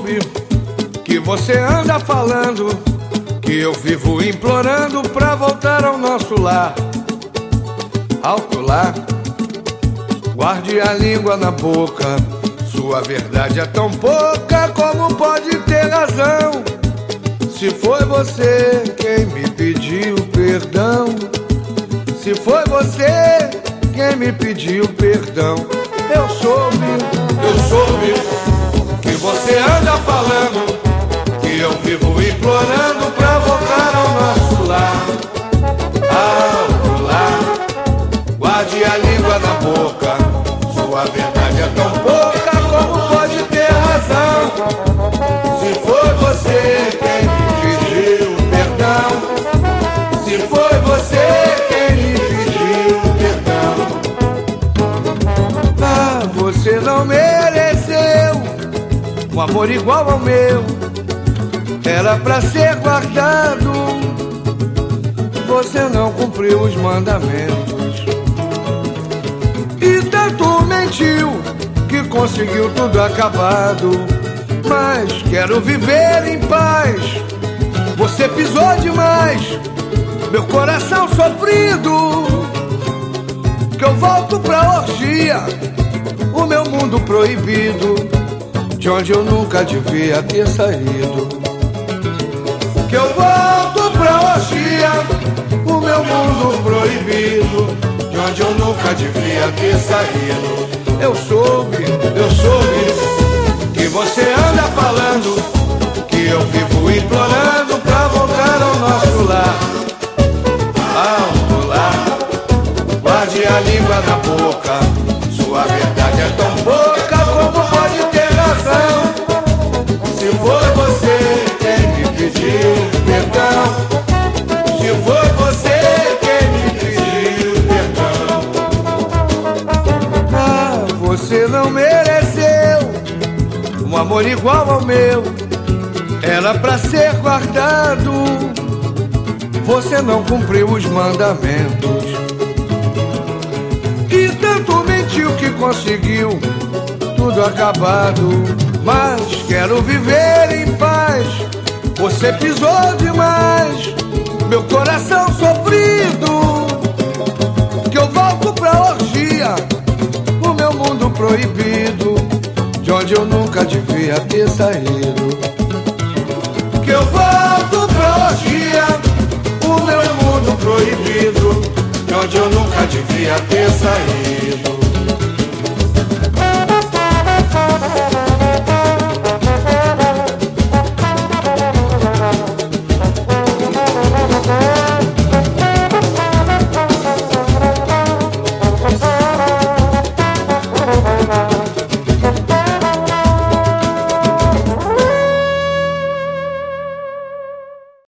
soube que você anda falando, que eu vivo implorando pra voltar ao nosso lar. Alto lá, guarde a língua na boca, sua verdade é tão pouca, como pode ter razão? Se foi você quem me pediu perdão, se foi você quem me pediu perdão. Eu soube que você anda falando, que eu vivo implorando pra voltar ao nosso lar. Alto lá, guarde a língua na boca, sua verdade é tão pouca, como pode ter razão? Se foi você quem me pediu perdão, se foi você quem me pediu perdão. Ah, você não mereceu um amor igual ao meu, era pra ser guardado. Você não cumpriu os mandamentos e tanto mentiu que conseguiu tudo acabado. Mas quero viver em paz, você pisou demais meu coração sofrido. Que eu volto pra orgia, o meu mundo proibido, de onde eu nunca devia ter saído. Que eu volto pra orgia, o meu mundo proibido, de onde eu nunca devia ter saído. Eu soube que você anda falando, que eu vivo implorando pra voltar ao nosso lar. Alto lá, guarde a língua na boca, sua verdade é tão pouca, como pode ter razão? Se foi você quem me pediu perdão, se foi você quem me pediu perdão. Ah, você não mereceu um amor igual ao meu, era pra ser guardado. Você não cumpriu os mandamentos e tanto mentiu que conseguiu tudo acabado. Mas quero viver em paz, você pisou demais meu coração sofrido. Que eu volto pra orgia, o meu mundo proibido, de onde eu nunca devia ter saído. Que eu volto